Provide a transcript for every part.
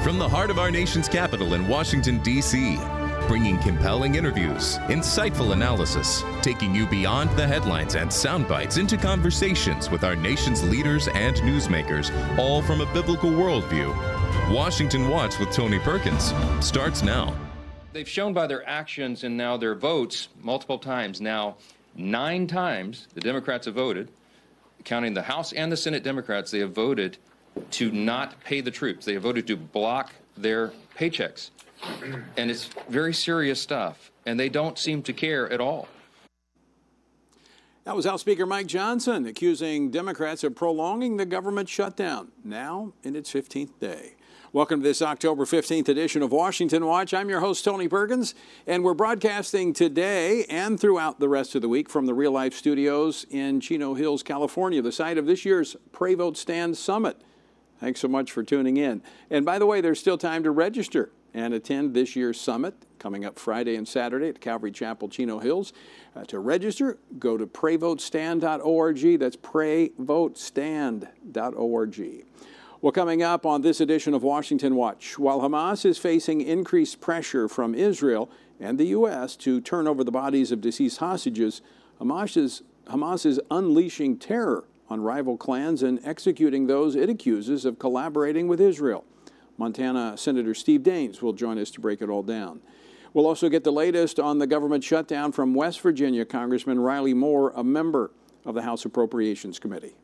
From the heart of our nation's capital in Washington, D.C., bringing compelling interviews, insightful analysis, taking you beyond the headlines and sound bites into conversations with our nation's leaders and newsmakers, all from a biblical worldview. Washington Watch with Tony Perkins starts now. They've shown by their actions and now their votes multiple times. Now, 9 times the Democrats have voted, counting the House and the Senate Democrats, they have voted to not pay the troops. They have voted to block their paychecks. And it's very serious stuff, and they don't seem to care at all. That was House Speaker Mike Johnson accusing Democrats of prolonging the government shutdown, now in its 15th day. Welcome to this October 15th edition of Washington Watch. I'm your host, Tony Perkins, and we're broadcasting today and throughout the rest of the week from the Real Life Studios in Chino Hills, California, the site of this year's Pray Vote Stand Summit. Thanks so much for tuning in. And by the way, there's still time to register and attend this year's summit coming up Friday and Saturday at Calvary Chapel, Chino Hills. To register, go to prayvotestand.org. That's prayvotestand.org. Well, coming up on this edition of Washington Watch, while Hamas is facing increased pressure from Israel and the U.S. to turn over the bodies of deceased hostages, Hamas is unleashing terror on rival clans and executing those it accuses of collaborating with Israel. Montana Senator Steve Daines will join us to break it all down. We'll also get the latest on the government shutdown from West Virginia Congressman Riley Moore, a member of the House Appropriations Committee.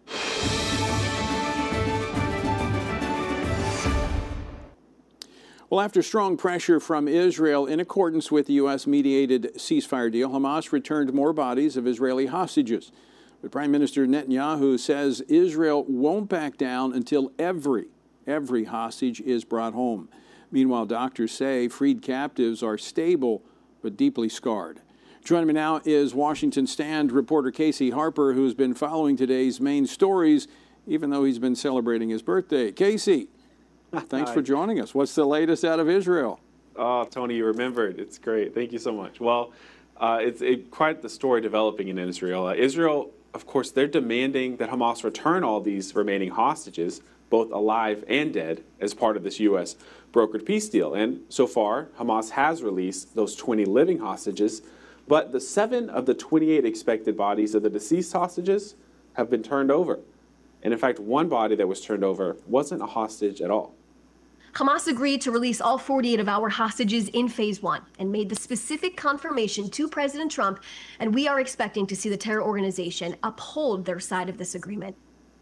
Well, after strong pressure from Israel in accordance with the U.S.-mediated ceasefire deal, Hamas returned more bodies of Israeli hostages. But Prime Minister Netanyahu says Israel won't back down until every hostage is brought home. Meanwhile, doctors say freed captives are stable but deeply scarred. Joining me now is Washington Stand reporter Casey Harper, who's been following today's main stories, even though he's been celebrating his birthday. Casey, thanks for joining us. What's the latest out of Israel? Oh, Tony, you remembered. It's great. Thank you so much. Well, it's quite the story developing in Israel. Israel, of course, they're demanding that Hamas return all these remaining hostages, both alive and dead, as part of this U.S. brokered peace deal. And so far, Hamas has released those 20 living hostages, but the 7 of the 28 expected bodies of the deceased hostages have been turned over. And in fact, one body that was turned over wasn't a hostage at all. Hamas agreed to release all 48 of our hostages in phase 1 and made the specific confirmation to President Trump, and we are expecting to see the terror organization uphold their side of this agreement.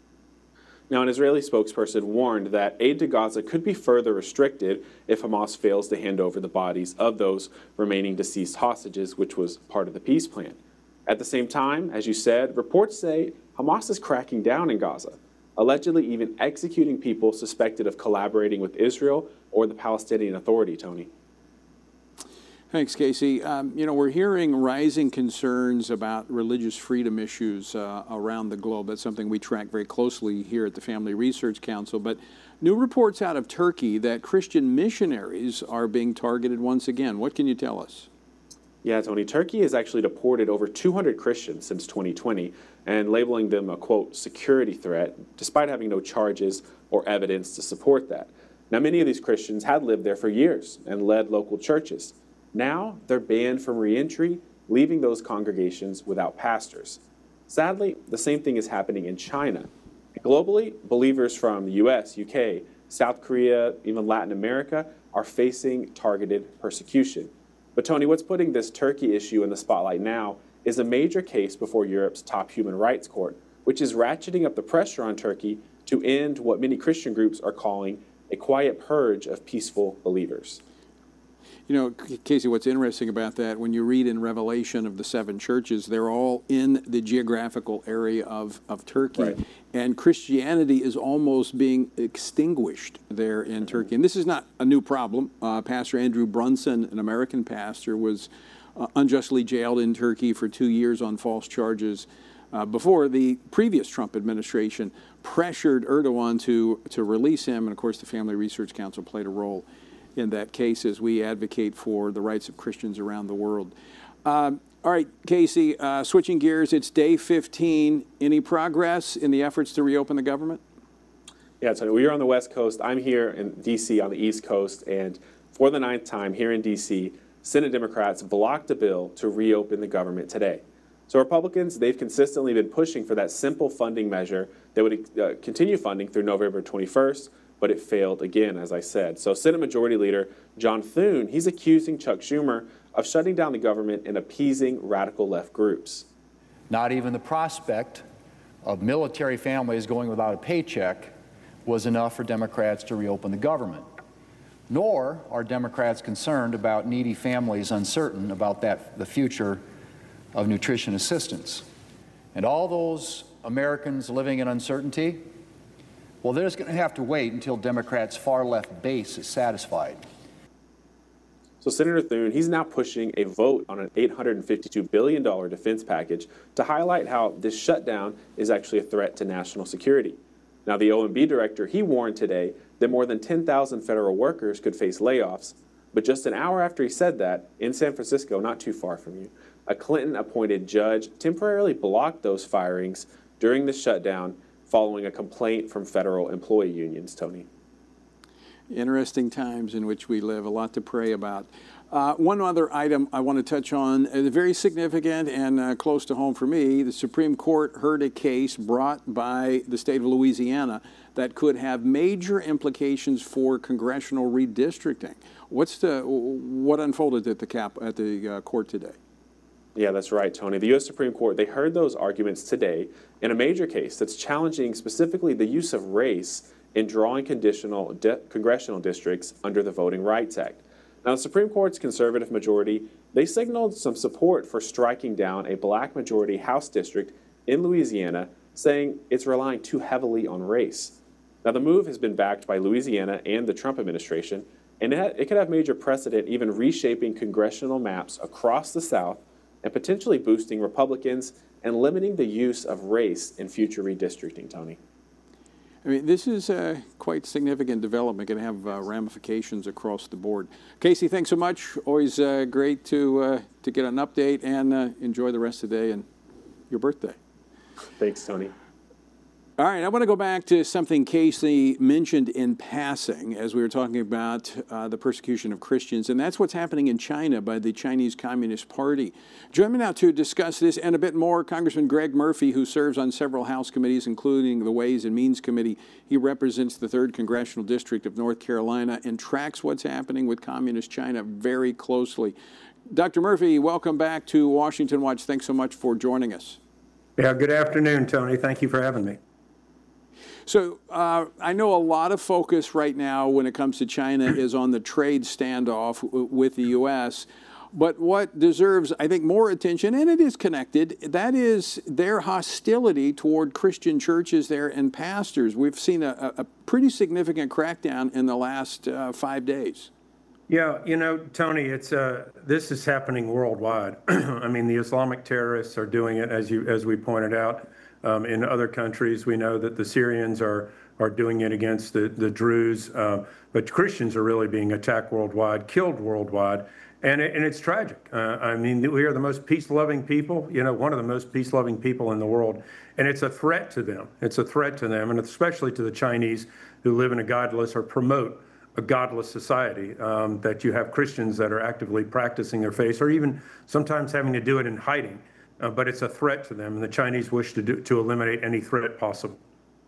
Now, an Israeli spokesperson warned that aid to Gaza could be further restricted if Hamas fails to hand over the bodies of those remaining deceased hostages, which was part of the peace plan. At the same time, as you said, reports say Hamas is cracking down in Gaza, allegedly even executing people suspected of collaborating with Israel or the Palestinian Authority, Tony. Thanks, Casey. We're hearing rising concerns about religious freedom issues around the globe. That's something we track very closely here at the Family Research Council. But new reports out of Turkey that Christian missionaries are being targeted once again. What can you tell us? Yeah, Tony, Turkey has actually deported over 200 Christians since 2020 and labeling them a, quote, security threat, despite having no charges or evidence to support that. Now, many of these Christians had lived there for years and led local churches. Now they're banned from re-entry, leaving those congregations without pastors. Sadly, the same thing is happening in China. Globally, believers from the US, UK, South Korea, even Latin America are facing targeted persecution. But Tony, what's putting this Turkey issue in the spotlight now is a major case before Europe's top human rights court, which is ratcheting up the pressure on Turkey to end what many Christian groups are calling a quiet purge of peaceful believers. You know, Casey, what's interesting about that, when you read in Revelation of the 7 churches, they're all in the geographical area of Turkey. Right. And Christianity is almost being extinguished there in Turkey. And this is not a new problem. Pastor Andrew Brunson, an American pastor, was unjustly jailed in Turkey for 2 years on false charges before the previous Trump administration pressured Erdogan to release him. And, of course, the Family Research Council played a role in that case as we advocate for the rights of Christians around the world. All right, Casey, switching gears, it's day 15. Any progress in the efforts to reopen the government? Yeah, Tony, we are on the West Coast. I'm here in D.C. on the East Coast, and for the 9th time here in D.C., Senate Democrats blocked a bill to reopen the government today. So Republicans, they've consistently been pushing for that simple funding measure that would continue funding through November 21st, but it failed again, as I said. So Senate Majority Leader John Thune, he's accusing Chuck Schumer of shutting down the government and appeasing radical left groups. Not even the prospect of military families going without a paycheck was enough for Democrats to reopen the government. Nor are Democrats concerned about needy families uncertain about the future of nutrition assistance. And all those Americans living in uncertainty, well, they're just going to have to wait until Democrats' far-left base is satisfied. So Senator Thune, he's now pushing a vote on an $852 billion defense package to highlight how this shutdown is actually a threat to national security. Now, the OMB director, he warned today that more than 10,000 federal workers could face layoffs. But just an hour after he said that, in San Francisco, not too far from you, a Clinton-appointed judge temporarily blocked those firings during the shutdown following a complaint from federal employee unions, Tony. Interesting times in which we live, a lot to pray about. One other item I want to touch on, very significant and close to home for me. The Supreme Court heard a case brought by the state of Louisiana that could have major implications for congressional redistricting. What unfolded at the court today? Yeah, that's right, Tony. The U.S. Supreme Court, they heard those arguments today in a major case that's challenging specifically the use of race in drawing conditional congressional districts under the Voting Rights Act. Now, the Supreme Court's conservative majority, they signaled some support for striking down a black majority House district in Louisiana, saying it's relying too heavily on race. Now, the move has been backed by Louisiana and the Trump administration, and it could have major precedent, even reshaping congressional maps across the South and potentially boosting Republicans and limiting the use of race in future redistricting, Tony. I mean, this is a quite significant development, going to have ramifications across the board. Casey, thanks so much. Always great to get an update, and enjoy the rest of the day and your birthday. Thanks, Tony. All right, I want to go back to something Casey mentioned in passing as we were talking about the persecution of Christians, and that's what's happening in China by the Chinese Communist Party. Join me now to discuss this and a bit more, Congressman Greg Murphy, who serves on several House committees, including the Ways and Means Committee. He represents the 3rd Congressional District of North Carolina and tracks what's happening with Communist China very closely. Dr. Murphy, welcome back to Washington Watch. Thanks so much for joining us. Yeah, good afternoon, Tony. Thank you for having me. So I know a lot of focus right now when it comes to China is on the trade standoff with the U.S., but what deserves, I think, more attention, and it is connected, that is their hostility toward Christian churches there and pastors. We've seen a pretty significant crackdown in the last 5 days. Yeah, you know, Tony, this is happening worldwide. I mean, the Islamic terrorists are doing it, as we pointed out. In other countries, we know that the Syrians are doing it against the Druze, but Christians are really being attacked worldwide, killed worldwide, and it's tragic. I mean, we are the most peace-loving people, you know, one of the most peace-loving people in the world, and it's a threat to them. It's a threat to them, and especially to the Chinese who live in a godless or promote a godless society, that you have Christians that are actively practicing their faith, or even sometimes having to do it in hiding. But it's a threat to them, and the Chinese wish to eliminate any threat possible.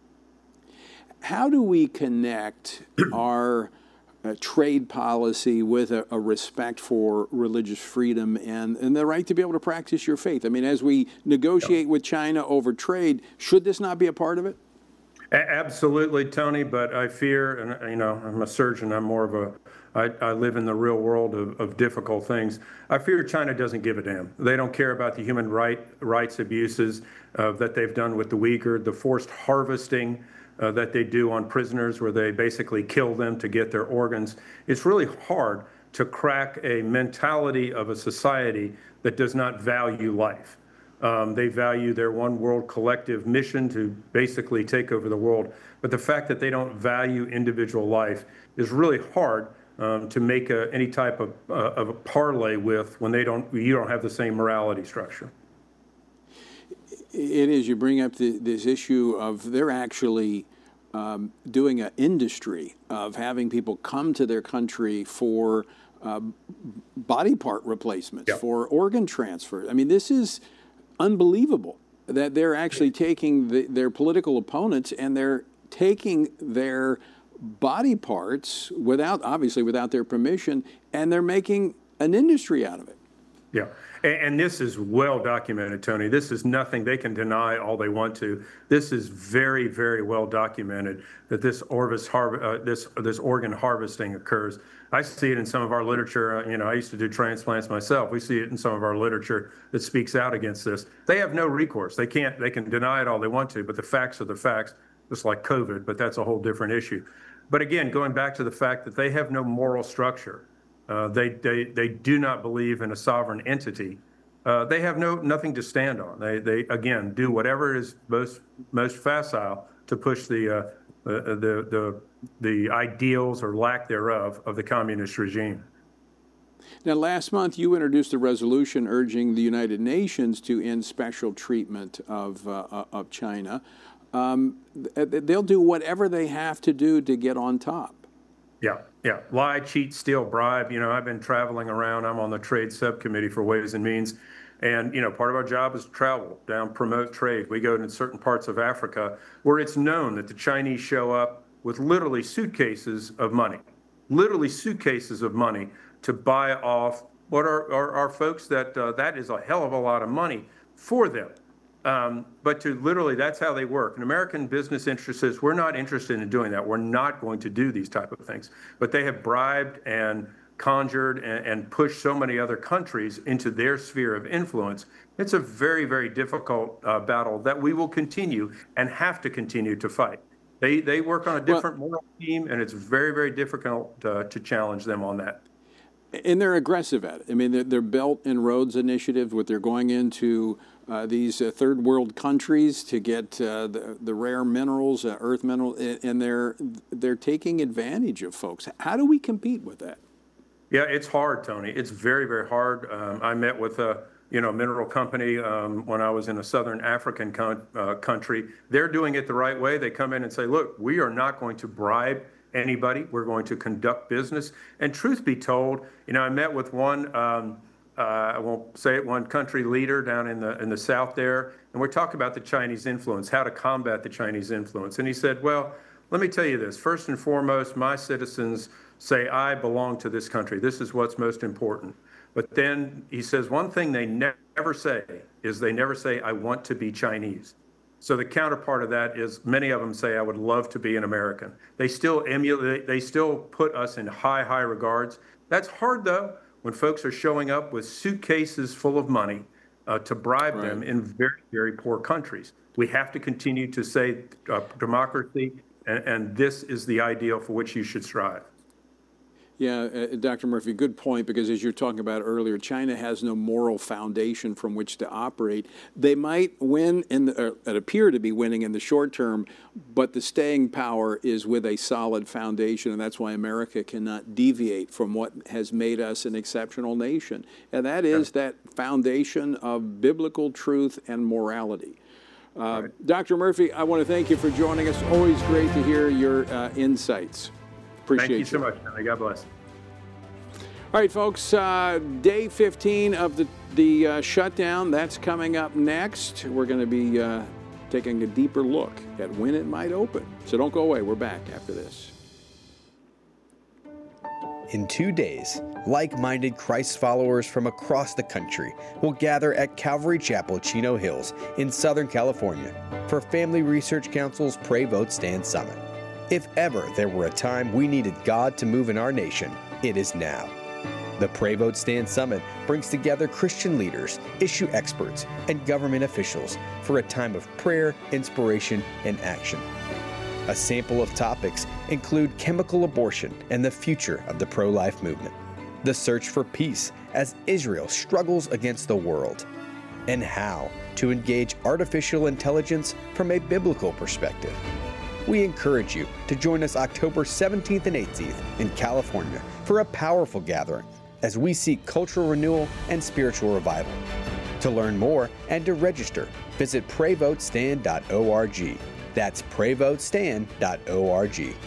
How do we connect our trade policy with a respect for religious freedom and the right to be able to practice your faith? I mean, as we negotiate with China over trade, should this not be a part of it? Absolutely, Tony, but I fear, and you know, I'm a surgeon, I'm more of I live in the real world of difficult things. I fear China doesn't give a damn. They don't care about the human rights abuses that they've done with the Uyghur, the forced harvesting that they do on prisoners where they basically kill them to get their organs. It's really hard to crack a mentality of a society that does not value life. They value their one world collective mission to basically take over the world. But the fact that they don't value individual life is really hard to make any type of a parlay with when you don't have the same morality structure. It is. You bring up this issue of they're actually doing an industry of having people come to their country for body part replacements, for organ transfer. I mean, this is unbelievable that they're actually taking their political opponents and they're taking their body parts obviously without their permission, and they're making an industry out of it. Yeah. And this is well documented, Tony. This is nothing they can deny all they want to. This is very, very well documented that this organ harvesting occurs. I see it in some of our literature. I used to do transplants myself. We see it in some of our literature that speaks out against this. They have no recourse. They can deny it all they want to, but the facts are the facts, just like COVID, but that's a whole different issue. But again, going back to the fact that they have no moral structure. They do not believe in a sovereign entity. They have nothing to stand on. They again do whatever is most facile to push the ideals or lack thereof of the communist regime. Now, last month you introduced a resolution urging the United Nations to end special treatment of China. They'll do whatever they have to do to get on top. Yeah. Lie, cheat, steal, bribe. I've been traveling around. I'm on the trade subcommittee for Ways and Means. And, part of our job is to travel down, promote trade. We go into certain parts of Africa where it's known that the Chinese show up with literally suitcases of money to buy off what are folks that is a hell of a lot of money for them. But that's how they work. An American business interest says, we're not interested in doing that. We're not going to do these type of things. But they have bribed and conjured and pushed so many other countries into their sphere of influence. It's a very, very difficult battle that we will continue and have to continue to fight. They work on a different moral team, and it's very, very difficult to challenge them on that. And they're aggressive at it. I mean, their Belt and Roads Initiative, what they're going into these third world countries to get the rare minerals, earth minerals, and they're taking advantage of folks. How do we compete with that? Yeah, it's hard, Tony. It's very, very hard. I met with a mineral company when I was in a southern African country. They're doing it the right way. They come in and say, look, we are not going to bribe anybody. We're going to conduct business. And truth be told, I met with one, I won't say it, one country leader down in the south there, and we're talking about the Chinese influence, how to combat the Chinese influence. And he said, well, let me tell you this. First and foremost, my citizens say, I belong to this country. This is what's most important. But then he says, one thing they never say is they never say, I want to be Chinese. So the counterpart of that is many of them say, I would love to be an American. They still emulate, they still put us in high regards. That's hard, though, when folks are showing up with suitcases full of money to bribe them in very, very poor countries. We have to continue to say democracy, and this is the ideal for which you should strive. Yeah, Dr. Murphy, good point, because as you're talking about earlier, China has no moral foundation from which to operate. They might win, appear to be winning in the short term, but the staying power is with a solid foundation, and that's why America cannot deviate from what has made us an exceptional nation. And that is that foundation of biblical truth and morality. Dr. Murphy, I want to thank you for joining us. Always great to hear your insights. Appreciate Thank you so much, Tony. God bless. All right, folks, day 15 of the shutdown, that's coming up next. We're going to be taking a deeper look at when it might open. So don't go away. We're back after this. In 2 days, like-minded Christ followers from across the country will gather at Calvary Chapel, Chino Hills in Southern California for Family Research Council's Pray, Vote, Stand Summit. If ever there were a time we needed God to move in our nation, it is now. The Pray, Vote, Stand Summit brings together Christian leaders, issue experts, and government officials for a time of prayer, inspiration, and action. A sample of topics include chemical abortion and the future of the pro-life movement, the search for peace as Israel struggles against the world, and how to engage artificial intelligence from a biblical perspective. We encourage you to join us October 17th and 18th in California for a powerful gathering as we seek cultural renewal and spiritual revival. To learn more and to register, visit PrayVoteStand.org That's PrayVoteStand.org.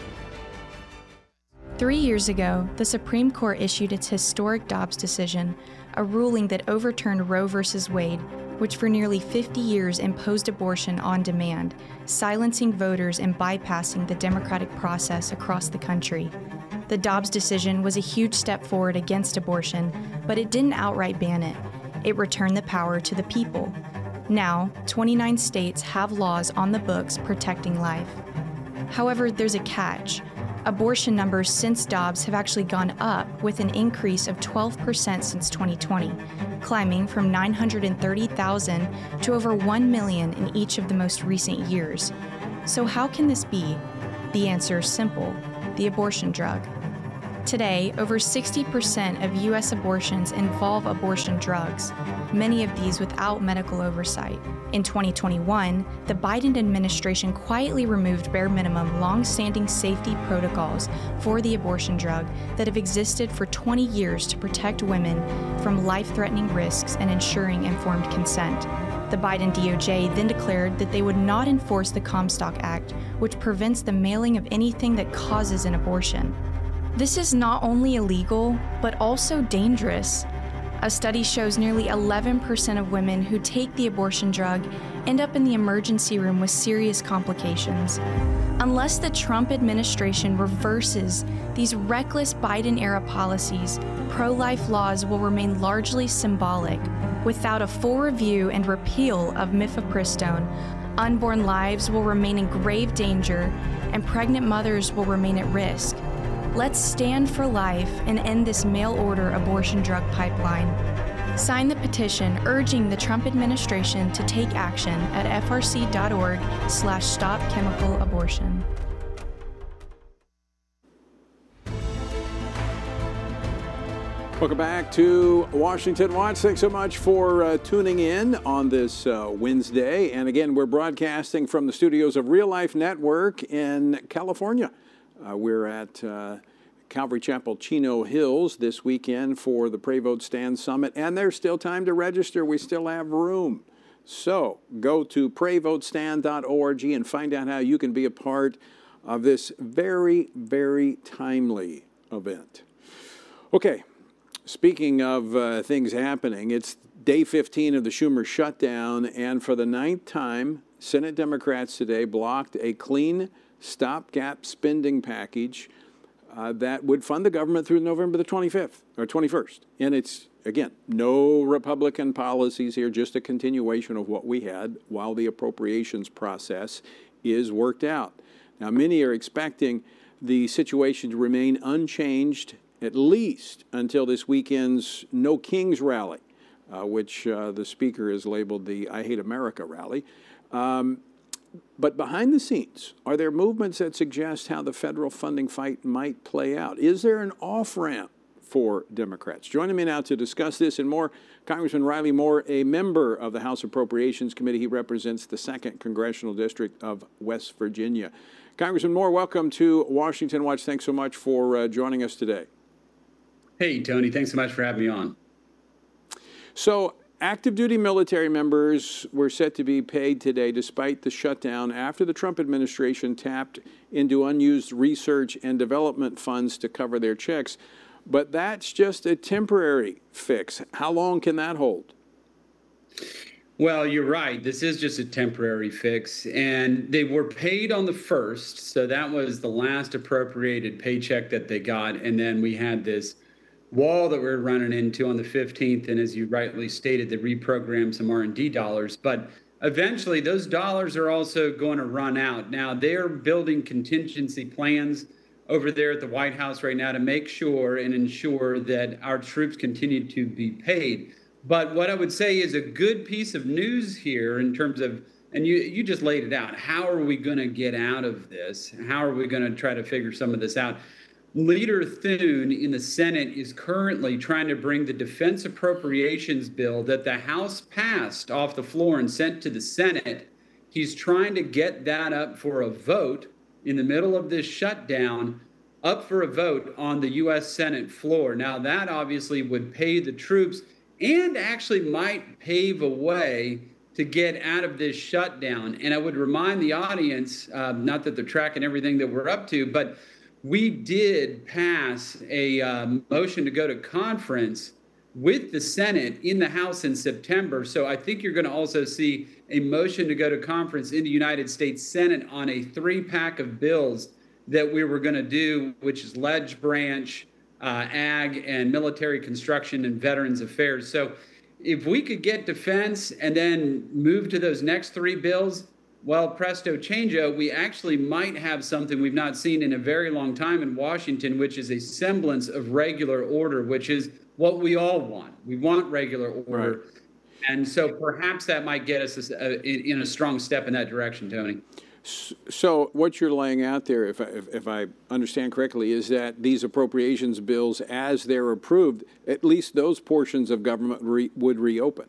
3 years ago, the Supreme Court issued its historic Dobbs decision, a ruling that overturned Roe v. Wade, which for nearly 50 years imposed abortion on demand, silencing voters and bypassing the democratic process across the country. The Dobbs decision was a huge step forward against abortion, but it didn't outright ban it. It returned the power to the people. Now, 29 states have laws on the books protecting life. However, there's a catch. Abortion numbers since Dobbs have actually gone up, with an increase of 12% since 2020, climbing from 930,000 to over 1 million in each of the most recent years. So how can this be? The answer is simple: the abortion drug. Today, over 60% of U.S. abortions involve abortion drugs, many of these without medical oversight. In 2021, the Biden administration quietly removed bare minimum long-standing safety protocols for the abortion drug that have existed for 20 years to protect women from life-threatening risks and ensuring informed consent. The Biden DOJ then declared that they would not enforce the Comstock Act, which prevents the mailing of anything that causes an abortion. This is not only illegal, but also dangerous. A study shows nearly 11% of women who take the abortion drug end up in the emergency room with serious complications. Unless the Trump administration reverses these reckless Biden-era policies, pro-life laws will remain largely symbolic. Without a full review and repeal of mifepristone, unborn lives will remain in grave danger, and pregnant mothers will remain at risk. Let's stand for life and end this mail-order abortion drug pipeline. Sign the petition urging the Trump administration to take action at frc.org/stopchemicalabortion. Welcome back to Washington Watch. Thanks so much for tuning in on this Wednesday. And again, we're broadcasting from the studios of Real Life Network in California. We're at Calvary Chapel, Chino Hills this weekend for the Pray Vote Stand Summit, and there's still time to register. We still have room. So go to PrayVoteStand.org and find out how you can be a part of this very, very timely event. Okay, speaking of things happening, it's day 15 of the Schumer shutdown, and for the 9th time, Senate Democrats today blocked a clean stopgap spending package that would fund the government through November the 25th or 21st. And it's, again, no Republican policies here, just a continuation of what we had while the appropriations process is worked out. Now, many are expecting the situation to remain unchanged at least until this weekend's No Kings rally, which the speaker has labeled the I Hate America rally. But behind the scenes, are there movements that suggest how the federal funding fight might play out? Is there an off-ramp for Democrats? Joining me now to discuss this and more, Congressman Riley Moore, a member of the House Appropriations Committee. He represents the 2nd Congressional District of West Virginia. Congressman Moore, welcome to Washington Watch. Thanks so much for joining us today. Hey, Tony. Thanks so much for having me on. So, active duty military members were set to be paid today despite the shutdown after the Trump administration tapped into unused research and development funds to cover their checks. But that's just a temporary fix. How long can that hold? Well, you're right. This is just a temporary fix. And they were paid on the 1st. So that was the last appropriated paycheck that they got. And then we had this wall that we're running into on the 15th, and as you rightly stated, they reprogrammed some R&D dollars. But eventually, those dollars are also going to run out. Now, they're building contingency plans over there at the White House right now to make sure and ensure that our troops continue to be paid. But what I would say is a good piece of news here in terms of, and you just laid it out, how are we going to get out of this? How are we going to try to figure some of this out? Leader Thune in the Senate is currently trying to bring the defense appropriations bill that the House passed off the floor and sent to the Senate. He's trying to get that up for a vote in the middle of this shutdown, up for a vote on the U.S. Senate floor. Now, that obviously would pay the troops and actually might pave a way to get out of this shutdown. And I would remind the audience, not that they're tracking everything that we're up to, but we did pass a motion to go to conference with the Senate in the House in September. So I think you're going to also see a motion to go to conference in the United States Senate on a 3-pack of bills that we were going to do, which is ledge branch, ag, and military construction and veterans affairs. So if we could get defense and then move to those next 3 bills, well, presto changeo, we actually might have something we've not seen in a very long time in Washington, which is a semblance of regular order, which is what we all want. We want regular order. Right. And so perhaps that might get us in a strong step in that direction, Tony. So what you're laying out there, if I understand correctly, is that these appropriations bills, as they're approved, at least those portions of government would reopen.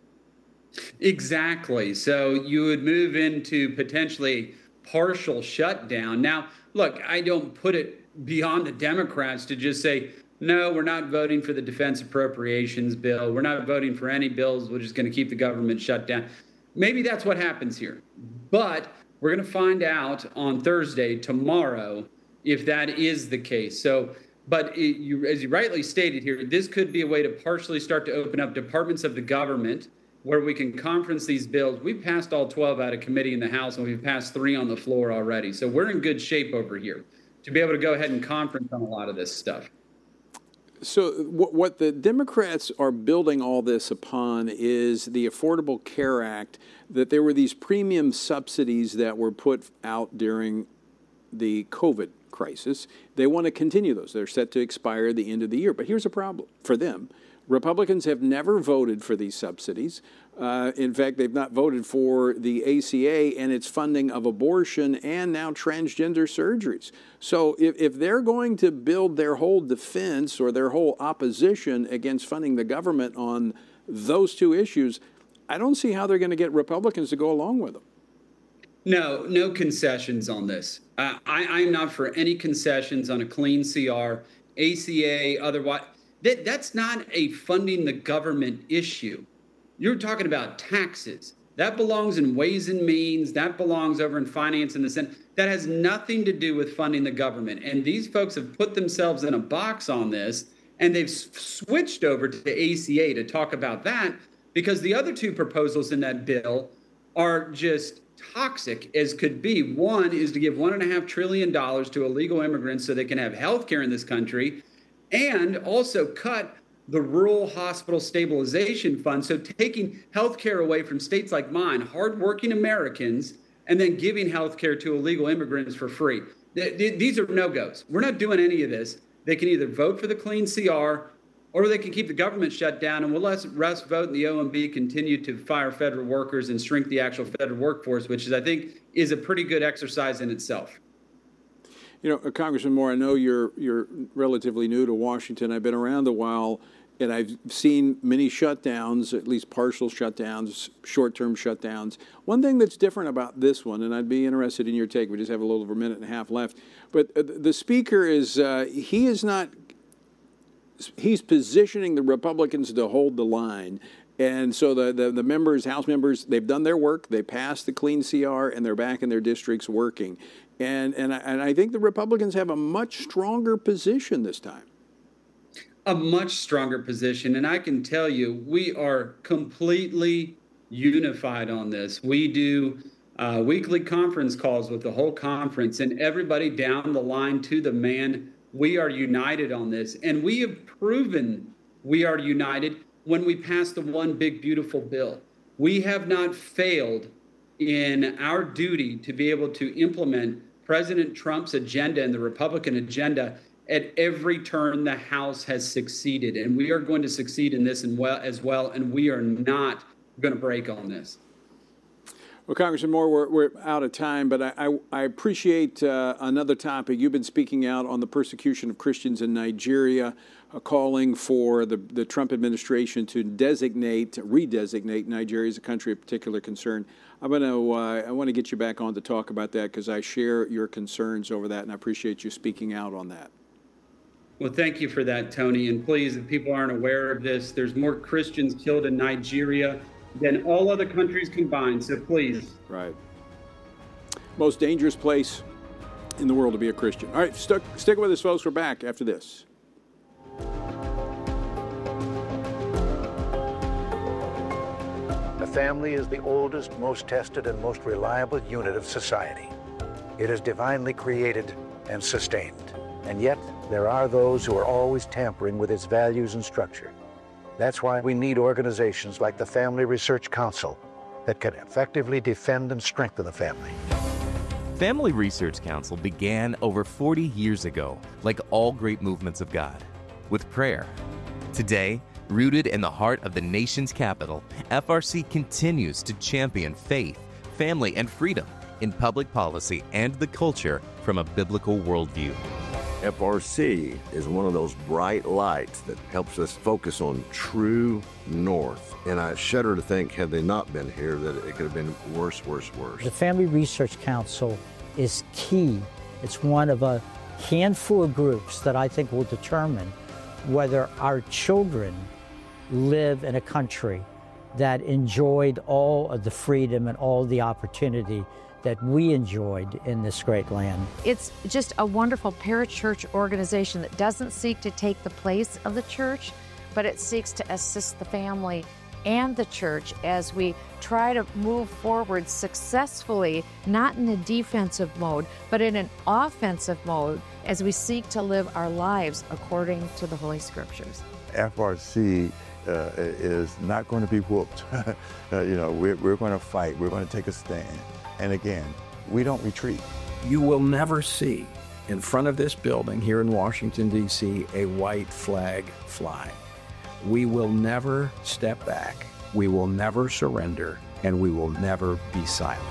Exactly. So you would move into potentially partial shutdown. Now, look, I don't put it beyond the Democrats to just say, no, we're not voting for the defense appropriations bill. We're not voting for any bills. We're just going to keep the government shut down. Maybe that's what happens here. But we're going to find out on Thursday, tomorrow, if that is the case. So, but as you rightly stated here, this could be a way to partially start to open up departments of the government where we can conference these bills. We've passed all 12 out of committee in the House, and we've passed 3 on the floor already. So we're in good shape over here to be able to go ahead and conference on a lot of this stuff. So what the Democrats are building all this upon is the Affordable Care Act, that there were these premium subsidies that were put out during the COVID crisis. They want to continue those. They're set to expire at the end of the year. But here's a problem for them. Republicans have never voted for these subsidies. In fact, they've not voted for the ACA and its funding of abortion and now transgender surgeries. So if they're going to build their whole defense or their whole opposition against funding the government on those 2 issues, I don't see how they're going to get Republicans to go along with them. No concessions on this. I'm not for any concessions on a clean CR, ACA, otherwise. That's not a funding the government issue. You're talking about taxes. That belongs in Ways and Means. That belongs over in Finance in the Senate. That has nothing to do with funding the government. And these folks have put themselves in a box on this, and they've switched over to the ACA to talk about that, because the other 2 proposals in that bill are just toxic as could be. One is to give $1.5 trillion to illegal immigrants so they can have health care in this country, and also cut the Rural Hospital Stabilization Fund, so taking health care away from states like mine, hardworking Americans, and then giving health care to illegal immigrants for free. These are no-goes. We're not doing any of this. They can either vote for the clean CR, or they can keep the government shut down, and we'll let Russ Vought and the OMB continue to fire federal workers and shrink the actual federal workforce, which is, I think, is a pretty good exercise in itself. You know, Congressman Moore, I know you're relatively new to Washington. I've been around a while, and I've seen many shutdowns, at least partial shutdowns, short-term shutdowns. One thing that's different about this one, and I'd be interested in your take, we just have a little over a minute and a half left, but the Speaker is, he's positioning the Republicans to hold the line. And so the members, House members, they've done their work. They passed the clean CR, and they're back in their districts working. And I think the Republicans have a much stronger position this time. A much stronger position. And I can tell you, we are completely unified on this. We do weekly conference calls with the whole conference, and everybody down the line to the man, we are united on this. And we have proven we are united when we pass the one big, beautiful bill. We have not failed in our duty to be able to implement President Trump's agenda and the Republican agenda. At every turn, the House has succeeded, and we are going to succeed in this as well, and we are not going to break on this. Well, Congressman Moore, we're out of time, but I appreciate another topic. You've been speaking out on the persecution of Christians in Nigeria, calling for the Trump administration to redesignate Nigeria as a country of particular concern. I want to get you back on to talk about that, because I share your concerns over that, and I appreciate you speaking out on that. Well, thank you for that, Tony. And please, if people aren't aware of this, there's more Christians killed in Nigeria than all other countries combined. So please. Right. Most dangerous place in the world to be a Christian. All right, stick with us, folks. We're back after this. The family is the oldest, most tested, and most reliable unit of society. It is divinely created and sustained. And yet, there are those who are always tampering with its values and structure. That's why we need organizations like the Family Research Council that can effectively defend and strengthen the family. Family Research Council began over 40 years ago, like all great movements of God, with prayer. Today, rooted in the heart of the nation's capital, FRC continues to champion faith, family, and freedom in public policy and the culture from a biblical worldview. FRC is one of those bright lights that helps us focus on true north. And I shudder to think, had they not been here, that it could have been worse. The Family Research Council is key. It's one of a handful of groups that I think will determine whether our children live in a country that enjoyed all of the freedom and all the opportunity that we enjoyed in this great land. It's just a wonderful parachurch organization that doesn't seek to take the place of the church, but it seeks to assist the family and the church as we try to move forward successfully, not in a defensive mode, but in an offensive mode as we seek to live our lives according to the Holy Scriptures. FRC is not going to be whooped. We're going to fight. We're going to take a stand. And again, we don't retreat. You will never see in front of this building here in Washington, D.C., a white flag fly. We will never step back. We will never surrender, and we will never be silent.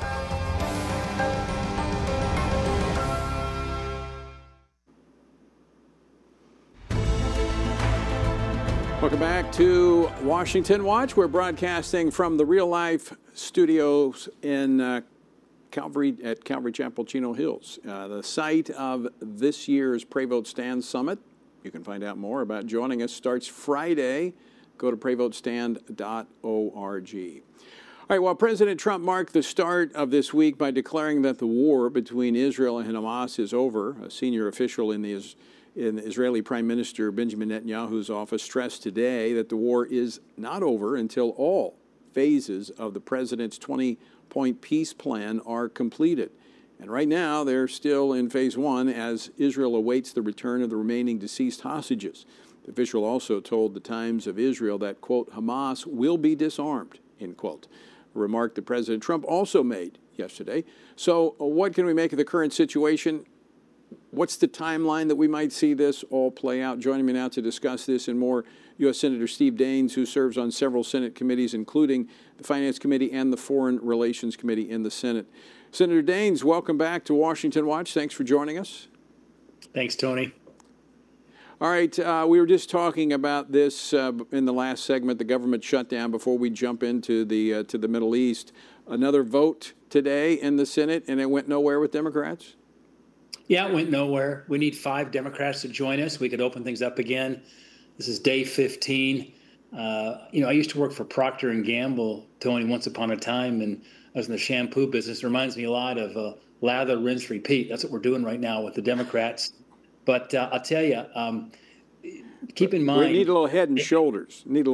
Welcome back to Washington Watch. We're broadcasting from the Real Life Studios in Calvary Chapel, Chino Hills, the site of this year's Pray Vote Stand Summit. You can find out more about joining us. Starts Friday. Go to prayvotestand.org. All right, well, President Trump marked the start of this week by declaring that the war between Israel and Hamas is over. A senior official in the Israeli Prime Minister Benjamin Netanyahu's office stressed today that the war is not over until all phases of the president's 20-point peace plan are completed. And right now, they're still in phase one as Israel awaits the return of the remaining deceased hostages. The official also told the Times of Israel that, quote, Hamas will be disarmed, end quote, a remark that President Trump also made yesterday. So what can we make of the current situation? What's the timeline that we might see this all play out? Joining me now to discuss this and more, U.S. Senator Steve Daines, who serves on several Senate committees, including the Finance Committee and the Foreign Relations Committee in the Senate. Senator Daines, welcome back to Washington Watch. Thanks for joining us. Thanks, Tony. All right, we were just talking about this in the last segment, the government shutdown, before we jump into the Middle East. Another vote today in the Senate, and it went nowhere with Democrats? Yeah, it went nowhere. We need 5 Democrats to join us. We could open things up again. This is day 15. I used to work for Procter & Gamble, Tony, once upon a time, and I was in the shampoo business. It reminds me a lot of lather, rinse, repeat. That's what we're doing right now with the Democrats. But I'll tell you, keep in mind... We need a little head and shoulders. That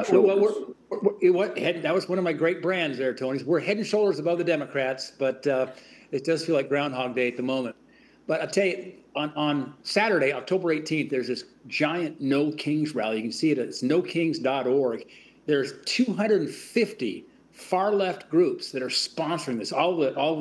was one of my great brands there, Tony. We're head and shoulders above the Democrats, but it does feel like Groundhog Day at the moment. But I'll tell you, on Saturday, October 18th, there's this giant No Kings rally. You can see it. It's nokings.org. There's 250 far-left groups that are sponsoring this. All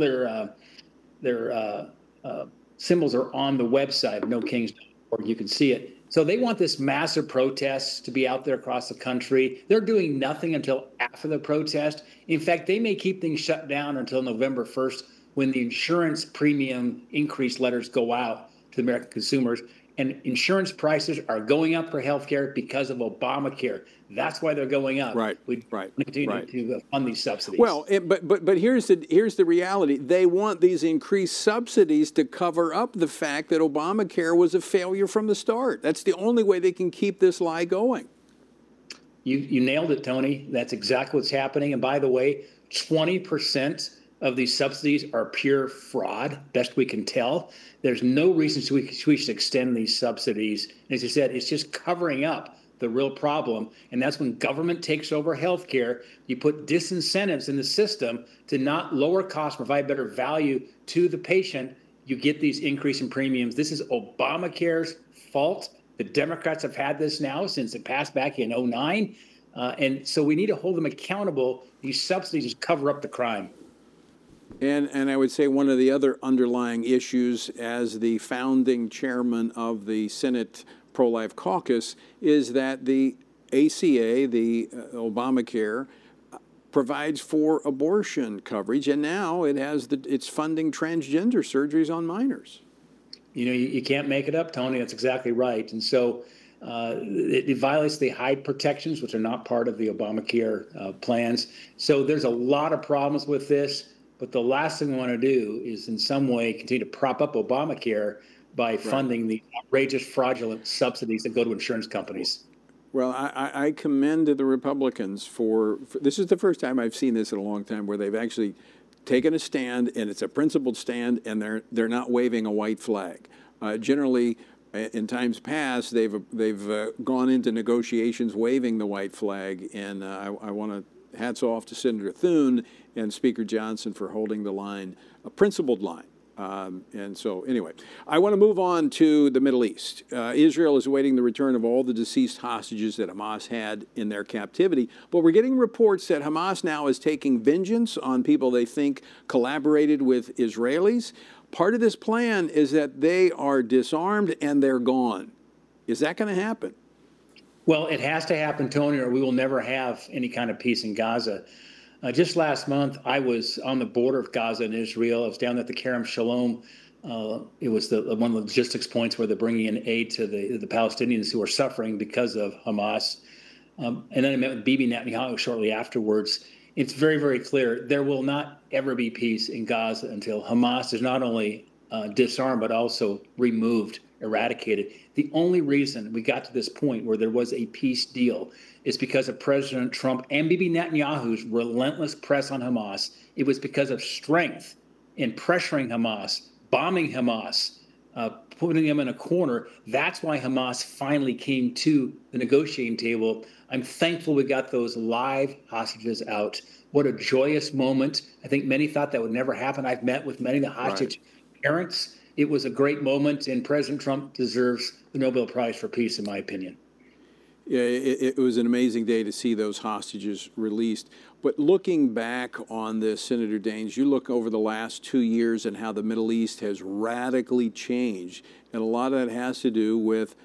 their symbols are on the website of nokings.org. You can see it. So they want this massive protest to be out there across the country. They're doing nothing until after the protest. In fact, they may keep things shut down until November 1st when the insurance premium increase letters go out to the American consumers. And insurance prices are going up for healthcare because of Obamacare. That's why they're going up. Right. We continue to fund these subsidies. Well, but here's the reality. They want these increased subsidies to cover up the fact that Obamacare was a failure from the start. That's the only way they can keep this lie going. You nailed it, Tony. That's exactly what's happening. And by the way, 20% of these subsidies are pure fraud, best we can tell. There's no reason we should extend these subsidies. And as you said, it's just covering up the real problem. And that's when government takes over healthcare. You put disincentives in the system to not lower costs, provide better value to the patient. You get these increase in premiums. This is Obamacare's fault. The Democrats have had this now since it passed back in 2009. And so we need to hold them accountable. These subsidies just cover up the crime. And I would say one of the other underlying issues, as the founding chairman of the Senate Pro-Life Caucus, is that the ACA, the Obamacare, provides for abortion coverage, and now it's funding transgender surgeries on minors. You know, you can't make it up, Tony. That's exactly right. And so it violates the Hyde protections, which are not part of the Obamacare plans. So there's a lot of problems with this. But the last thing we want to do is in some way continue to prop up Obamacare by funding the outrageous, fraudulent subsidies that go to insurance companies. Well, I commend the Republicans for this is the first time I've seen this in a long time where they've actually taken a stand, and it's a principled stand, and they're not waving a white flag. Generally, in times past, they've gone into negotiations waving the white flag, and I want to hats off to Senator Thune and Speaker Johnson for holding the line, a principled line. And so anyway, I want to move on to the Middle East. Israel is awaiting the return of all the deceased hostages that Hamas had in their captivity, but we're getting reports that Hamas now is taking vengeance on people they think collaborated with Israelis. Part of this plan is that they are disarmed and they're gone. Is that going to happen? Well, it has to happen, Tony, or we will never have any kind of peace in Gaza. Just last month, I was on the border of Gaza and Israel. I was down at the Kerem Shalom. It was one of the logistics points where they're bringing in aid to the Palestinians who are suffering because of Hamas. And then I met with Bibi Netanyahu shortly afterwards. It's very, very clear there will not ever be peace in Gaza until Hamas is not only disarmed but also removed, eradicated. The only reason we got to this point where there was a peace deal is because of President Trump and Bibi Netanyahu's relentless press on Hamas. It was because of strength in pressuring Hamas, bombing Hamas, putting them in a corner. That's why Hamas finally came to the negotiating table. I'm thankful we got those live hostages out. What a joyous moment. I think many thought that would never happen. I've met with many of the hostage parents. It was a great moment, and President Trump deserves the Nobel Prize for Peace, in my opinion. Yeah, it was an amazing day to see those hostages released. But looking back on this, Senator Daines, you look over the last 2 years and how the Middle East has radically changed. And a lot of that has to do with,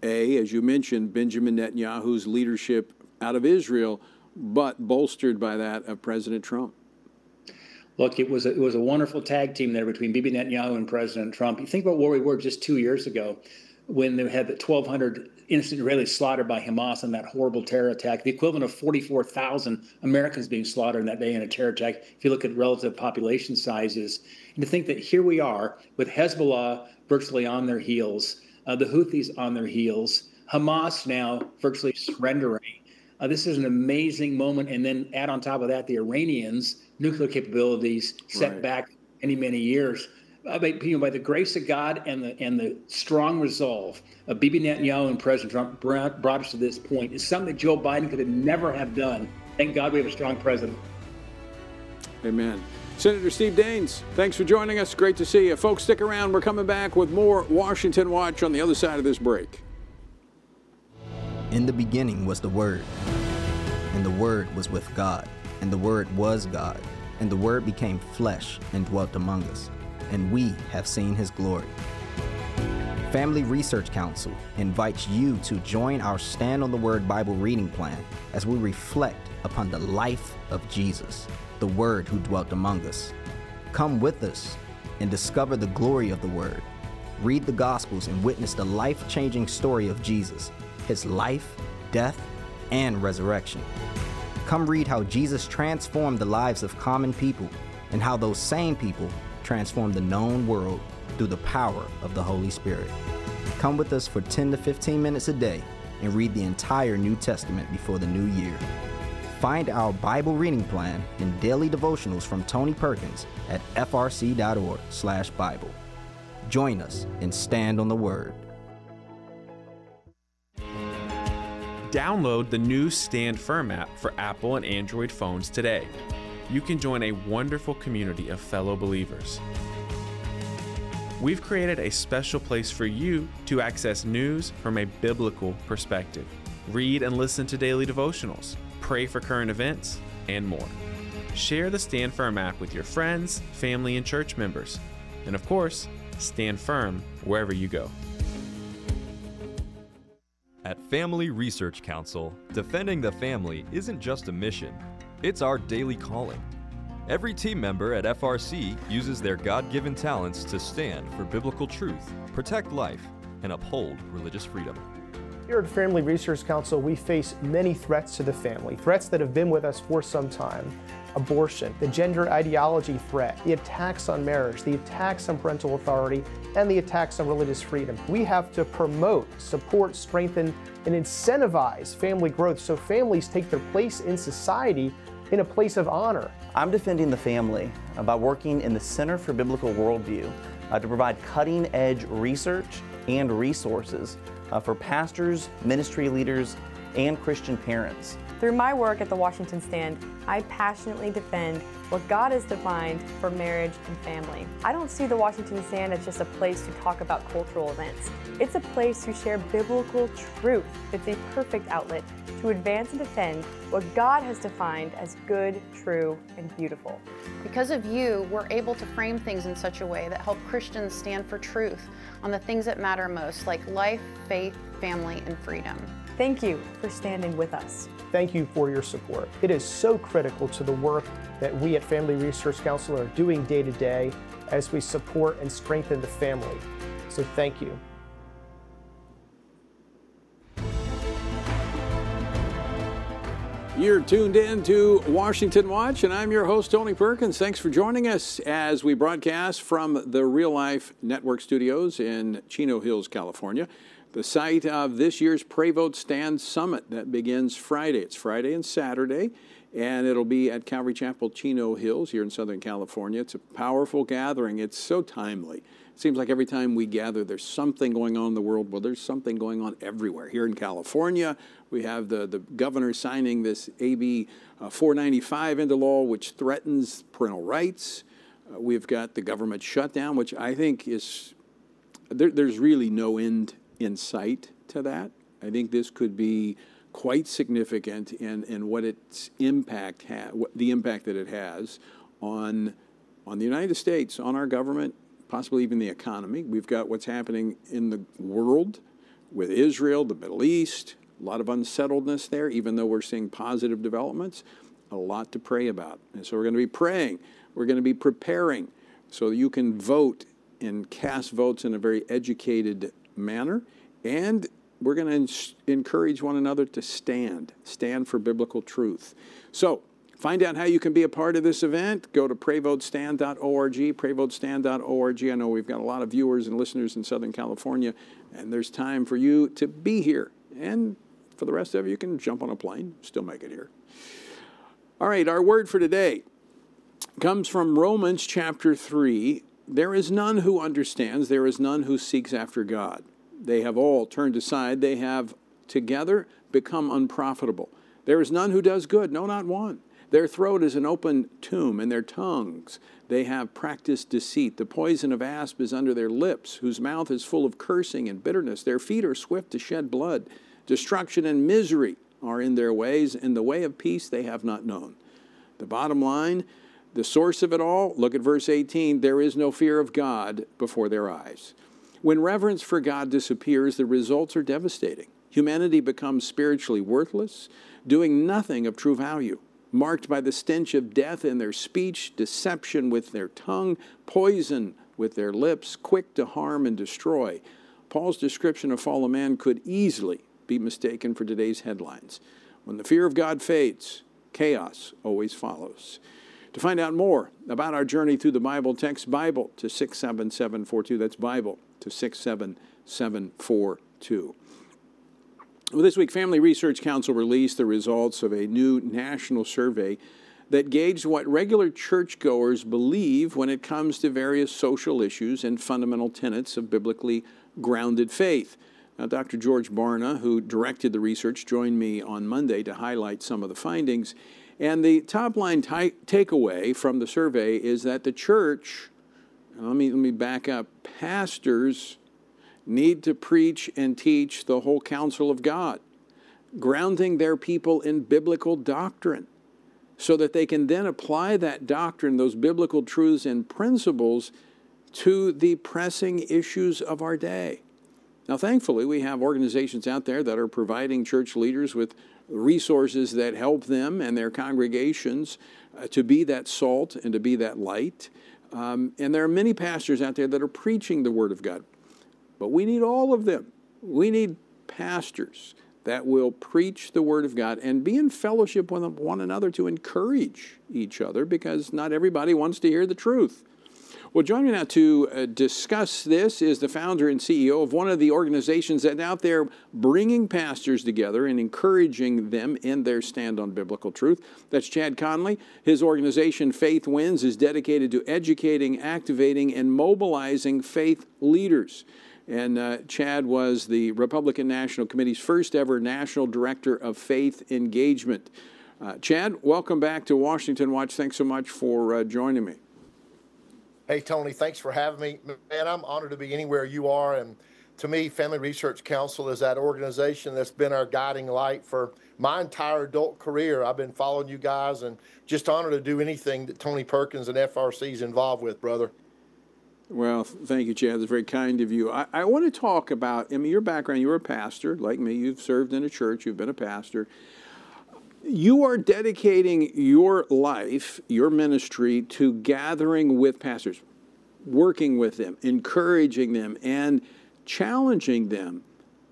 as you mentioned, Benjamin Netanyahu's leadership out of Israel, but bolstered by that of President Trump. Look, it was a wonderful tag team there between Bibi Netanyahu and President Trump. You think about where we were just 2 years ago when they had the 1,200 innocent Israelis slaughtered by Hamas in that horrible terror attack, the equivalent of 44,000 Americans being slaughtered in that day in a terror attack, if you look at relative population sizes. And to think that here we are with Hezbollah virtually on their heels, the Houthis on their heels, Hamas now virtually surrendering. This is an amazing moment. And then add on top of that, the Iranians' nuclear capabilities set back many, many years. By the grace of God and the strong resolve of Bibi Netanyahu and President Trump brought us to this point. It's something that Joe Biden could have never have done. Thank God we have a strong president. Amen. Senator Steve Daines, thanks for joining us. Great to see you. Folks, stick around. We're coming back with more Washington Watch on the other side of this break. In the beginning was the Word, and the Word was with God, and the Word was God, and the Word became flesh and dwelt among us, and we have seen his glory. Family Research Council invites you to join our Stand on the Word Bible reading plan as we reflect upon the life of Jesus, the Word who dwelt among us. Come with us and discover the glory of the Word. Read the Gospels and witness the life-changing story of Jesus, his life, death, and resurrection. Come read how Jesus transformed the lives of common people and how those same people transformed the known world through the power of the Holy Spirit. Come with us for 10 to 15 minutes a day and read the entire New Testament before the new year. Find our Bible reading plan and daily devotionals from Tony Perkins at frc.org/Bible. Join us and stand on the Word. Download the new Stand Firm app for Apple and Android phones today. You can join a wonderful community of fellow believers. We've created a special place for you to access news from a biblical perspective. Read and listen to daily devotionals, pray for current events, and more. Share the Stand Firm app with your friends, family, and church members. And of course, stand firm wherever you go. At Family Research Council, defending the family isn't just a mission, it's our daily calling. Every team member at FRC uses their God-given talents to stand for biblical truth, protect life, and uphold religious freedom. Here at Family Research Council, we face many threats to the family, threats that have been with us for some time. Abortion, the gender ideology threat, the attacks on marriage, the attacks on parental authority, and the attacks on religious freedom. We have to promote, support, strengthen, and incentivize family growth so families take their place in society in a place of honor. I'm defending the family by working in the Center for Biblical Worldview to provide cutting-edge research and resources for pastors, ministry leaders, and Christian parents. Through my work at the Washington Stand, I passionately defend what God has defined for marriage and family. I don't see the Washington Stand as just a place to talk about cultural events. It's a place to share biblical truth. It's a perfect outlet to advance and defend what God has defined as good, true, and beautiful. Because of you, we're able to frame things in such a way that help Christians stand for truth on the things that matter most, like life, faith, family, and freedom. Thank you for standing with us. Thank you for your support. It is so critical to the work that we at Family Research Council are doing day to day as we support and strengthen the family. So thank you. You're tuned in to Washington Watch, and I'm your host, Tony Perkins. Thanks for joining us as we broadcast from the Real Life Network studios in Chino Hills, California, the site of this year's Pray Vote Stand Summit that begins Friday. It's Friday and Saturday, and it'll be at Calvary Chapel, Chino Hills here in Southern California. It's a powerful gathering. It's so timely. It seems like every time we gather, there's something going on in the world. Well, there's something going on everywhere. Here in California, we have the governor signing this AB 495 into law, which threatens parental rights. We've got the government shutdown, which I think is, there's really no end in sight to that. I think this could be quite significant in what its impact the impact that it has on the United States, on our government, possibly even the economy. We've got what's happening in the world with Israel, the Middle East, a lot of unsettledness there, even though we're seeing positive developments, a lot to pray about. And so we're going to be praying. We're going to be preparing so that you can vote and cast votes in a very educated manner, and we're going to encourage one another to stand for biblical truth. So find out how you can be a part of this event. Go to prayvotestand.org, prayvotestand.org. I know we've got a lot of viewers and listeners in Southern California, and there's time for you to be here. And for the rest of you can jump on a plane, still make it here. All right, our word for today comes from Romans chapter 3. There is none who understands, there is none who seeks after God. They have all turned aside, they have together become unprofitable. There is none who does good, no, not one. Their throat is an open tomb, and their tongues they have practiced deceit. The poison of asp is under their lips, whose mouth is full of cursing and bitterness. Their feet are swift to shed blood. Destruction and misery are in their ways, and the way of peace they have not known. The bottom line, the source of it all, look at verse 18, there is no fear of God before their eyes. When reverence for God disappears, the results are devastating. Humanity becomes spiritually worthless, doing nothing of true value, marked by the stench of death in their speech, deception with their tongue, poison with their lips, quick to harm and destroy. Paul's description of fallen man could easily be mistaken for today's headlines. When the fear of God fades, chaos always follows. To find out more about our journey through the Bible, text Bible to 67742. That's Bible to 67742. Well, this week, Family Research Council released the results of a new national survey that gauged what regular churchgoers believe when it comes to various social issues and fundamental tenets of biblically grounded faith. Now, Dr. George Barna, who directed the research, joined me on Monday to highlight some of the findings. And the top-line takeaway from the survey is that the church, let me back up, pastors need to preach and teach the whole counsel of God, grounding their people in biblical doctrine, so that they can then apply that doctrine, those biblical truths and principles, to the pressing issues of our day. Now, thankfully, we have organizations out there that are providing church leaders with resources that help them and their congregations to be that salt and to be that light. And there are many pastors out there that are preaching the Word of God. But we need all of them. We need pastors that will preach the Word of God and be in fellowship with one another to encourage each other, because not everybody wants to hear the truth. Well, joining me now to discuss this is the founder and CEO of one of the organizations that's out there bringing pastors together and encouraging them in their stand on biblical truth. That's Chad Conley. His organization, Faith Wins, is dedicated to educating, activating, and mobilizing faith leaders. And Chad was the Republican National Committee's first ever National Director of Faith Engagement. Chad, welcome back to Washington Watch. Thanks so much for joining me. Hey, Tony, thanks for having me. Man, I'm honored to be anywhere you are. And to me, Family Research Council is that organization that's been our guiding light for my entire adult career. I've been following you guys and just honored to do anything that Tony Perkins and FRC is involved with, brother. Well, thank you, Chad. That's very kind of you. I want to talk about, your background. You were a pastor, like me. You've served in a church. You've been a pastor. You are dedicating your life, your ministry, to gathering with pastors, working with them, encouraging them, and challenging them.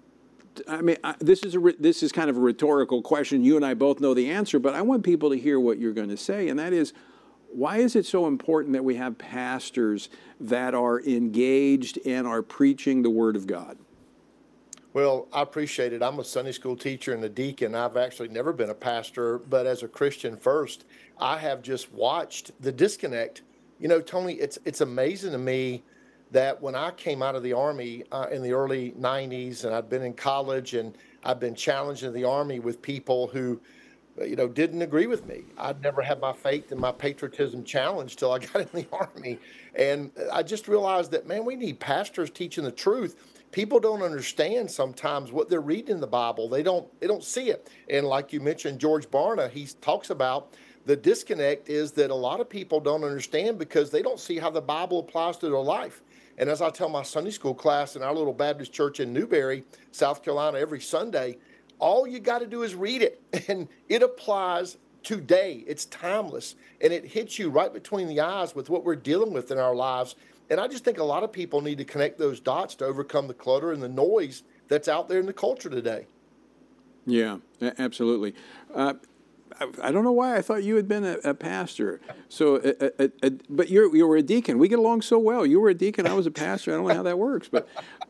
This is kind of a rhetorical question. You and I both know the answer, but I want people to hear what you're going to say, and that is, why is it so important that we have pastors that are engaged and are preaching the Word of God? Well, I appreciate it. I'm a Sunday school teacher and a deacon. I've actually never been a pastor, but as a Christian first, I have just watched the disconnect. You know, Tony, it's amazing to me that when I came out of the Army in the early 90s, and I'd been in college, and I've been challenged in the Army with people who, didn't agree with me. I'd never had my faith and my patriotism challenged till I got in the Army. And I just realized that, man, we need pastors teaching the truth. People don't understand sometimes what they're reading in the Bible. They don't see it. And like you mentioned, George Barna, he talks about the disconnect is that a lot of people don't understand because they don't see how the Bible applies to their life. And as I tell my Sunday school class in our little Baptist church in Newberry, South Carolina, every Sunday, all you got to do is read it. And it applies today. It's timeless. And it hits you right between the eyes with what we're dealing with in our lives. And I just think a lot of people need to connect those dots to overcome the clutter and the noise that's out there in the culture today. Yeah, absolutely. I don't know why I thought you had been a pastor. So, but you were a deacon. We get along so well. You were a deacon. I was a pastor. I don't know how that works. But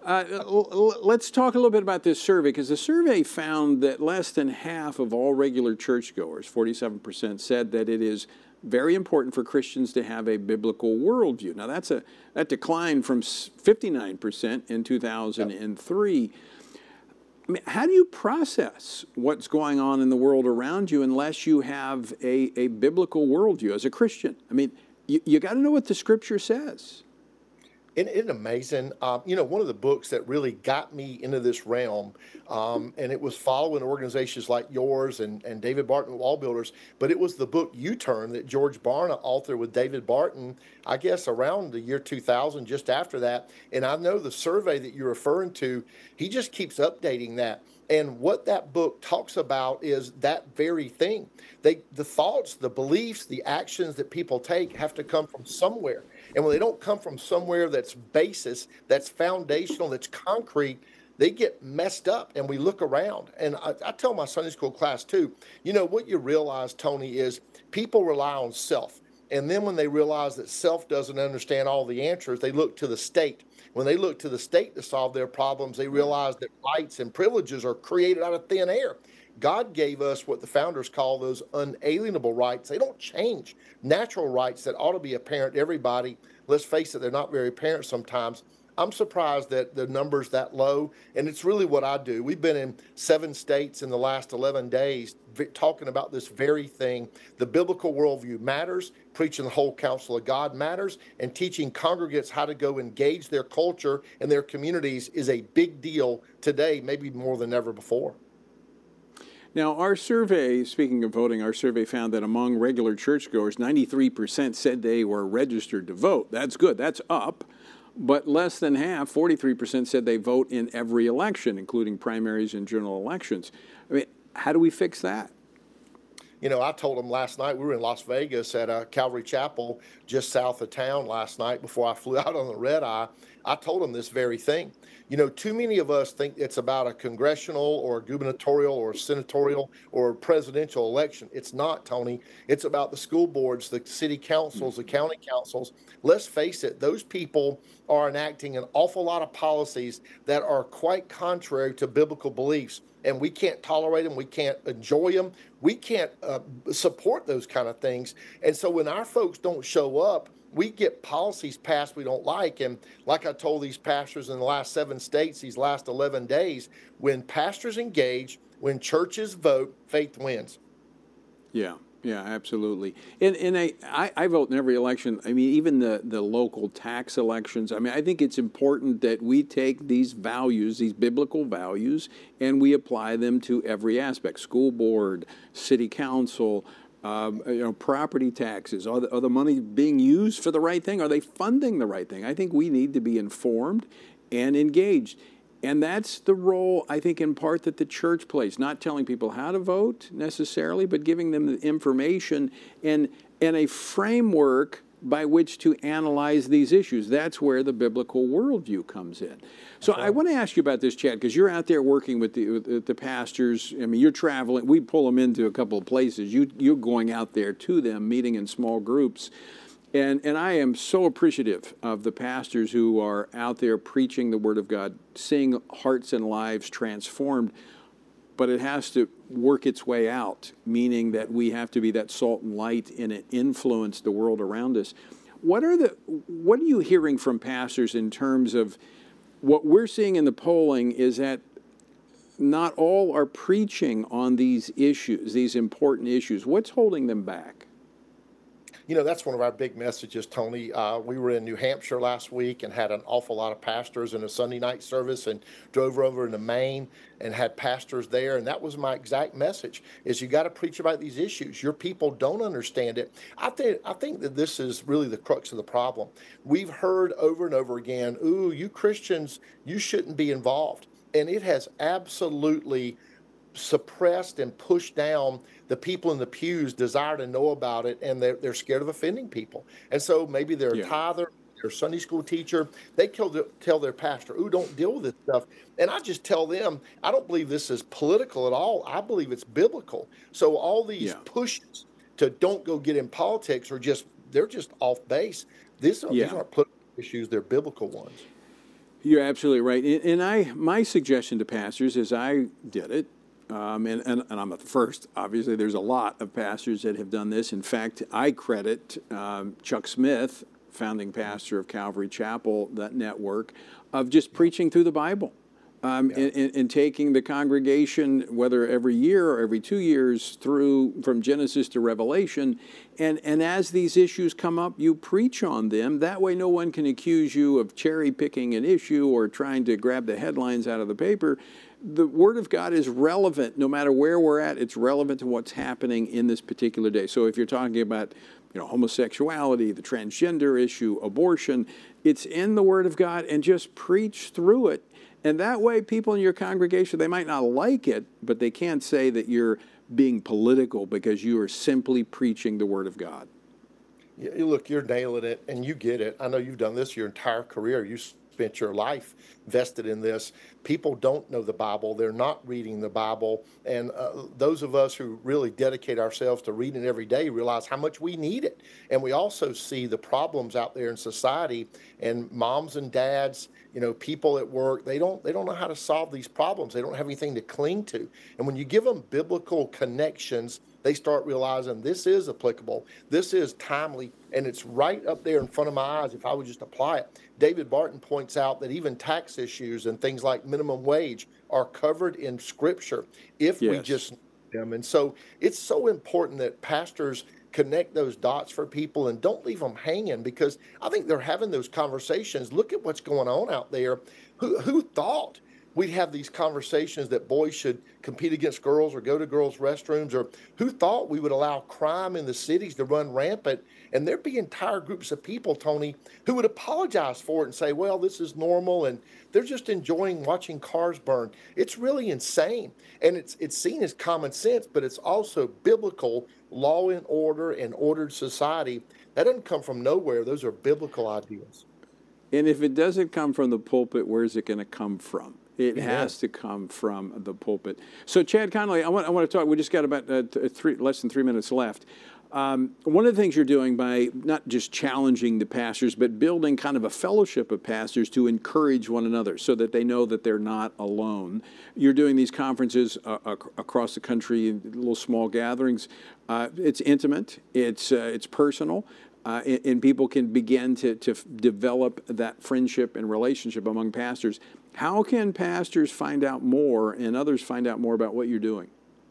let's talk a little bit about this survey, because the survey found that less than half of all regular churchgoers, 47%, said that it is very important for Christians to have a biblical worldview. Now, that declined from 59% in 2003. I mean, how do you process what's going on in the world around you unless you have a biblical worldview as a Christian? I mean, you got to know what the Scripture says. Isn't it amazing? One of the books that really got me into this realm, and it was following organizations like yours and David Barton Wall Builders, but it was the book U-Turn that George Barna authored with David Barton, I guess around the year 2000, just after that. And I know the survey that you're referring to, he just keeps updating that. And what that book talks about is that very thing. The thoughts, the beliefs, the actions that people take have to come from somewhere. And when they don't come from somewhere that's basis, that's foundational, that's concrete, they get messed up, and we look around. And I tell my Sunday school class too, what you realize, Tony, is people rely on self. And then when they realize that self doesn't understand all the answers, they look to the state. When they look to the state to solve their problems, they realize that rights and privileges are created out of thin air. God gave us what the founders call those unalienable rights. They don't change. Natural rights that ought to be apparent to everybody. Let's face it, they're not very apparent sometimes. I'm surprised that the number's that low, and it's really what I do. We've been in 7 states in the last 11 days talking about this very thing. The biblical worldview matters, preaching the whole counsel of God matters, and teaching congregants how to go engage their culture and their communities is a big deal today, maybe more than ever before. Now, our survey, speaking of voting, our survey found that among regular churchgoers, 93% said they were registered to vote. That's good. That's up. But less than half, 43%, said they vote in every election, including primaries and general elections. I mean, how do we fix that? You know, I told them last night, we were in Las Vegas at Calvary Chapel just south of town last night before I flew out on the red eye. I told them this very thing. You know, too many of us think it's about a congressional or a gubernatorial or a senatorial or a presidential election. It's not, Tony. It's about the school boards, the city councils, the county councils. Let's face it, those people are enacting an awful lot of policies that are quite contrary to biblical beliefs. And we can't tolerate them. We can't enjoy them. We can't support those kind of things. And so when our folks don't show up, we get policies passed we don't like. And like I told these pastors in the last 7 states, these last 11 days, when pastors engage, when churches vote, faith wins. Yeah. Yeah, absolutely. And I vote in every election. I mean, even the local tax elections. I mean, I think it's important that we take these values, these biblical values, and we apply them to every aspect. School board, city council, property taxes. Are the money being used for the right thing? Are they funding the right thing? I think we need to be informed and engaged. And that's the role, I think, in part that the church plays, not telling people how to vote necessarily, but giving them the information and a framework by which to analyze these issues. That's where the biblical worldview comes in. So I want to ask you about this, Chad, because you're out there working with the pastors. I mean, you're traveling. We pull them into a couple of places. You're going out there to them, meeting in small groups. And I am so appreciative of the pastors who are out there preaching the Word of God, seeing hearts and lives transformed. But it has to work its way out, meaning that we have to be that salt and light and influence the world around us. What are you hearing from pastors in terms of what we're seeing in the polling is that not all are preaching on these issues, these important issues. What's holding them back? You know, that's one of our big messages, Tony. We were in New Hampshire last week and had an awful lot of pastors in a Sunday night service, and drove over into Maine and had pastors there. And that was my exact message, is you got to preach about these issues. Your people don't understand it. I think that this is really the crux of the problem. We've heard over and over again, ooh, you Christians, you shouldn't be involved. And it has absolutely suppressed and pushed down the people in the pews' desire to know about it, and they're scared of offending people. And so maybe they're a tither, they're a Sunday school teacher, they tell their pastor, ooh, don't deal with this stuff. And I just tell them, I don't believe this is political at all. I believe it's biblical. So all these pushes to don't go get in politics they're just off base. These aren't political issues, they're biblical ones. You're absolutely right. And my suggestion to pastors is I did it. And I'm not the first. Obviously, there's a lot of pastors that have done this. In fact, I credit Chuck Smith, founding pastor of Calvary Chapel, that network, of just preaching through the Bible and taking the congregation, whether every year or every 2 years, through from Genesis to Revelation. And as these issues come up, you preach on them. That way no one can accuse you of cherry picking an issue or trying to grab the headlines out of the paper. The Word of God is relevant no matter where we're at. It's relevant to what's happening in this particular day. So if you're talking about homosexuality, the transgender issue, abortion, it's in the Word of God, and just preach through it. And that way people in your congregation, they might not like it, but they can't say that you're being political because you are simply preaching the Word of God. Look, you're nailing it, and you get it. I know you've done this your entire career. You spent your life vested in this. People don't know the Bible. They're not reading the Bible. And those of us who really dedicate ourselves to reading it every day realize how much we need it. And we also see the problems out there in society, and moms and dads, people at work, they don't know how to solve these problems. They don't have anything to cling to. And when you give them biblical connections, they start realizing this is applicable, this is timely, and it's right up there in front of my eyes if I would just apply it. David Barton points out that even tax issues and things like minimum wage are covered in Scripture if we just know them. And so it's so important that pastors connect those dots for people and don't leave them hanging, because I think they're having those conversations. Look at what's going on out there. Who thought we'd have these conversations that boys should compete against girls or go to girls' restrooms, or who thought we would allow crime in the cities to run rampant? And there'd be entire groups of people, Tony, who would apologize for it and say, well, this is normal, and they're just enjoying watching cars burn. It's really insane. And it's seen as common sense, but it's also biblical law and order and ordered society. That doesn't come from nowhere. Those are biblical ideas. And if it doesn't come from the pulpit, where's it going to come from? It has to come from the pulpit. So, Chad Connolly, I want to talk. We just got about less than 3 minutes left. One of the things you're doing by not just challenging the pastors, but building kind of a fellowship of pastors to encourage one another so that they know that they're not alone. You're doing these conferences across the country in little small gatherings. It's intimate. It's personal. And people can begin to develop that friendship and relationship among pastors. How can pastors find out more and others find out more about what you're doing?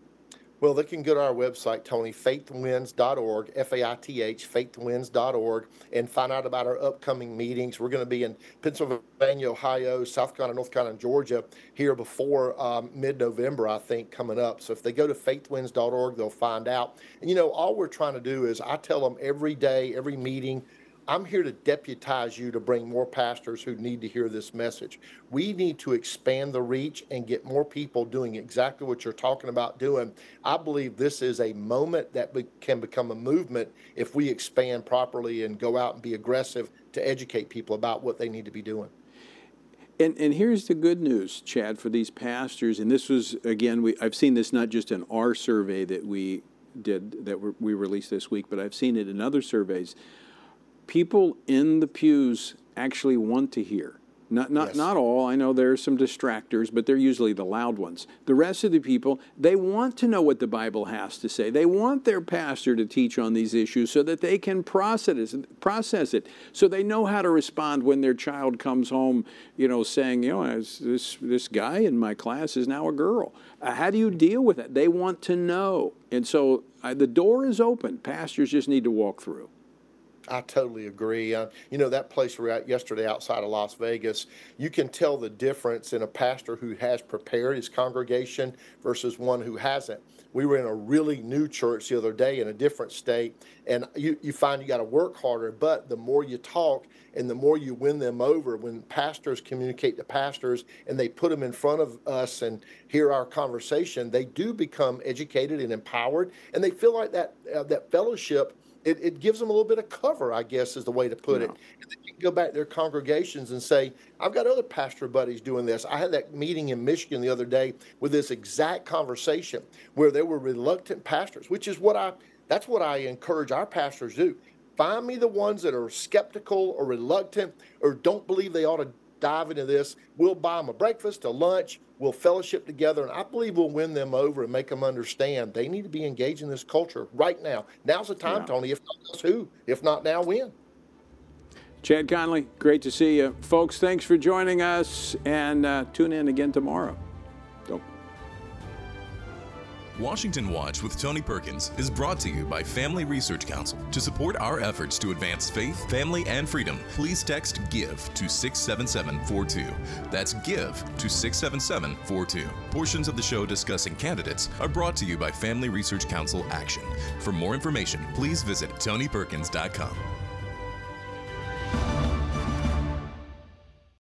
Well, they can go to our website, Tony, faithwins.org, F-A-I-T-H, faithwins.org, and find out about our upcoming meetings. We're going to be in Pennsylvania, Ohio, South Carolina, North Carolina, and Georgia here before mid-November, I think, coming up. So if they go to faithwins.org, they'll find out. And, all we're trying to do is I tell them every day, every meeting, I'm here to deputize you to bring more pastors who need to hear this message. We need to expand the reach and get more people doing exactly what you're talking about doing. I believe this is a moment that can become a movement if we expand properly and go out and be aggressive to educate people about what they need to be doing. And here's the good news, Chad, for these pastors. And this was, again, I've seen this not just in our survey that we did, that we released this week, but I've seen it in other surveys. People in the pews actually want to hear. Not all. I know there are some distractors, but they're usually the loud ones. The rest of the people, they want to know what the Bible has to say. They want their pastor to teach on these issues so that they can process it, so they know how to respond when their child comes home, saying, this guy in my class is now a girl. How do you deal with it? They want to know. And so the door is open. Pastors just need to walk through. I totally agree. That place we were at yesterday outside of Las Vegas, you can tell the difference in a pastor who has prepared his congregation versus one who hasn't. We were in a really new church the other day in a different state, and you find you got to work harder, but the more you talk and the more you win them over, when pastors communicate to pastors and they put them in front of us and hear our conversation, they do become educated and empowered, and they feel like that fellowship, it gives them a little bit of cover, I guess, is the way to put it. And then you can go back to their congregations and say, I've got other pastor buddies doing this. I had that meeting in Michigan the other day with this exact conversation where there were reluctant pastors, which is that's what I encourage our pastors to do. Find me the ones that are skeptical or reluctant or don't believe they ought to dive into this. We'll buy them a breakfast, a lunch. We'll fellowship together, and I believe we'll win them over and make them understand they need to be engaged in this culture right now. Now's the time, Tony. If not us, who? If not now, when? Chad Connolly, great to see you. Folks, thanks for joining us, and tune in again tomorrow. Washington Watch with Tony Perkins is brought to you by Family Research Council. To support our efforts to advance faith, family, and freedom, please text GIVE to 67742. That's GIVE to 67742. Portions of the show discussing candidates are brought to you by Family Research Council Action. For more information, please visit TonyPerkins.com.